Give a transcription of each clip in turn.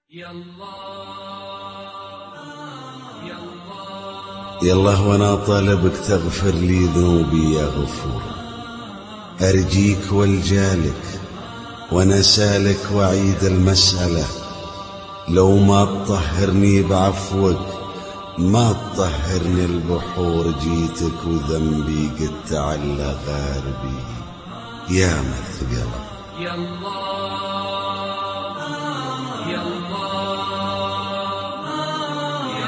يالله وانا طالبك تغفر لي ذنوبي يا غفور، ارجيك والجالك وانا سالك وعيد المسألة، لو ما تطهرني بعفوك ما تطهرني البحور، جيتك وذنبي قد تعلى غاربي يا مثقلة. يا الله يا الله يا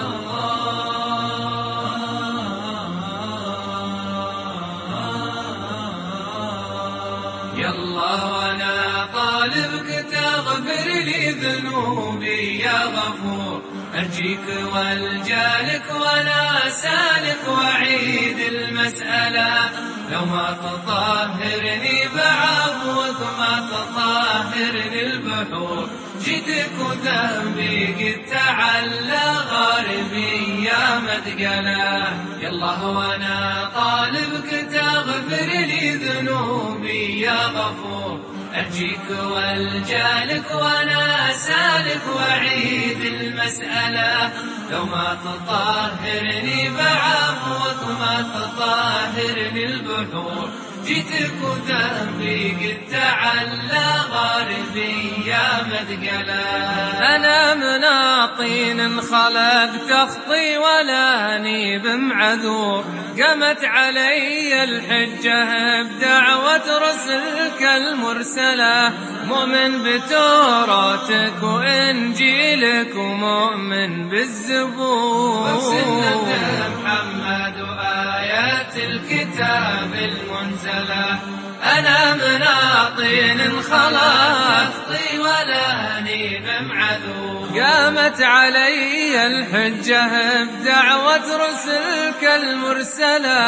الله يا الله وانا طالبك تغفر لي ذنوبي يا غفور، أرجيك والجالك ولا سالك وعيد المسألة، لو ما تطهرني بعفوك ما تطهرني البحور، جيتك وذنبي قد تعلى غاربي يا مثقلة. يا الله وانا طالبك تغفر لي ذنوبي يا غفور، أرجيك والجالك وانا سالك وعيد المسألة، لو ما تطهرني بعفوك ما تطهرني البحور، جيتك وذنبي قد تعلى غاربي يا مثقلة. أنا من طين خلق تخطي ولاني بمعذور، قامت علي الحجة بدعوة رسلك المرسلة، مؤمن بتوراتك وإنجيلك ومؤمن بالزبور، وبسنة محمد وآيات الكتاب المنزلة، أنا من طين خلق تخطي ولاني بمعذور، قامت علي الحجة بدعوة رسلك المرسلة،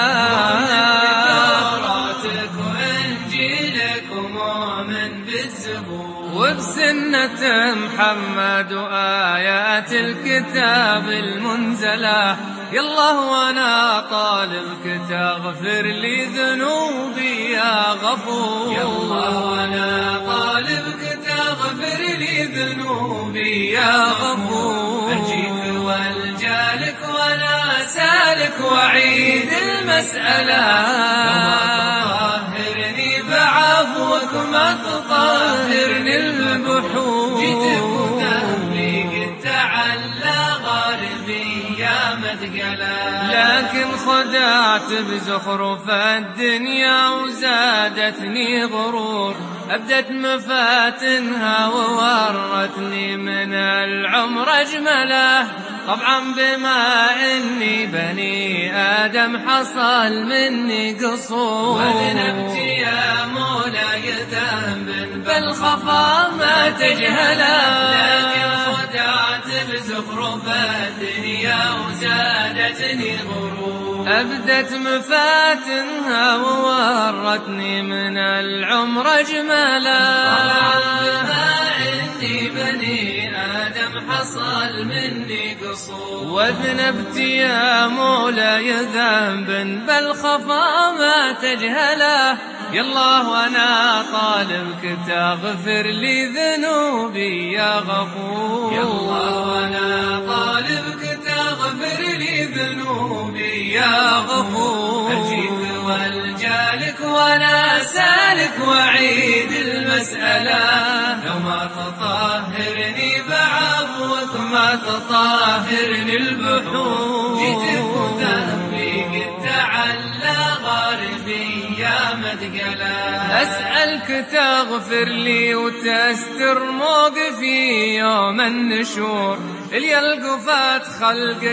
بتوراتك وإنجيلك ومؤمن بالزبور، وبسنة محمد وآيات الكتاب المنزلة، يا الله وانا طالبك تغفر لي ذنوبي يا غفور، يا الله وانا طالبك تغفر لي ذنوبي يا غفور، أرجيك والجالك وانا سالك وعيد المسألة، تطهرني بعفوك ما تطهرني البحور، جيتك وذنبي قد تعلى غاربي يا مثقلة. لكن خدعت بزخرف الدنيا وزادتني غرور، أبدت مفاتنها وورتني من العمر أجمله، طبعا بما إني بني آدم حصل مني قصور، وذنبت يا مولاي ذنب بالخفا ما تجهله، لكن خدعت بزخرف الدنيا وزادتني غرور، أبدت مفاتنها وورتني من العمر أجمله، بما إني بني آدم حصل مني قصور، وذنبت يا مولاي ذنب بالخفا ما تجهله، يا الله وانا طالبك تغفر لي ذنوبي يا غفور، يا الله وانا طالبك تغفر لي ذنوبي يا غفور، أرجيك والجالك وانا سالك وعيد المسألة، لو ما تطهرني بعفوك ما تطهرني البحور، جيتك وذنبي قد تعلى غاربي يا مثقلة. أسألك تغفر لي وتستر موقفي يوم النشور، اللي يلقفت خلقك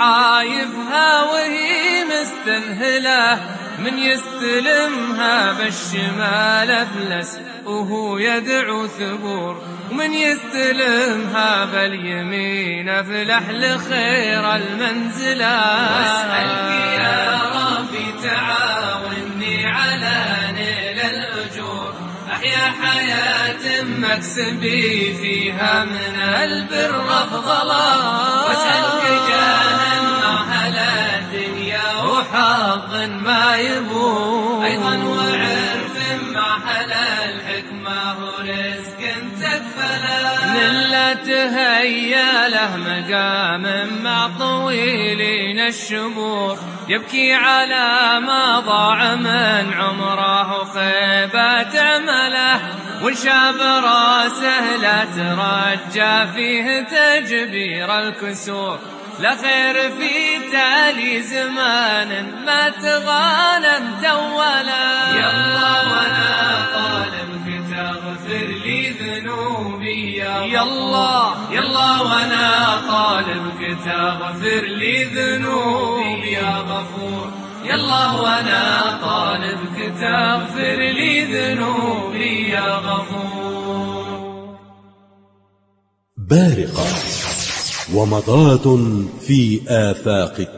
صحايفها وهي مستنهلة، من يستلمها بالشمال أفلس وهو يدعو ثبور، ومن يستلمها باليمين أفلح لخير المنزلة. واسألك يا ربي تعاوني على نيل الأجور، أحيا حياة مكسبي فيها من البر أفضلا، واسألك جاها أهل الدنيا وحظ ما يبور، أيضا وعرف مع أهل الحكمة ورزق تكفلا، ملته هيا له مقام مع طويلين الشبور، يبكي على ما ضاع من عمره خيبة عمله، والشاب راسه لا ترجى فيه تجبير الكسور، لا خير في تالي زمان ما تغانم تولا. يا الله وانا طالبك تغفر لي ذنوبي يا الله، يا الله وانا طالبك تغفر لي ذنوبي يا غفور، يا الله وانا طالبك تغفر لي ذنوبي يا غفور. بارقة ومضات في آفاق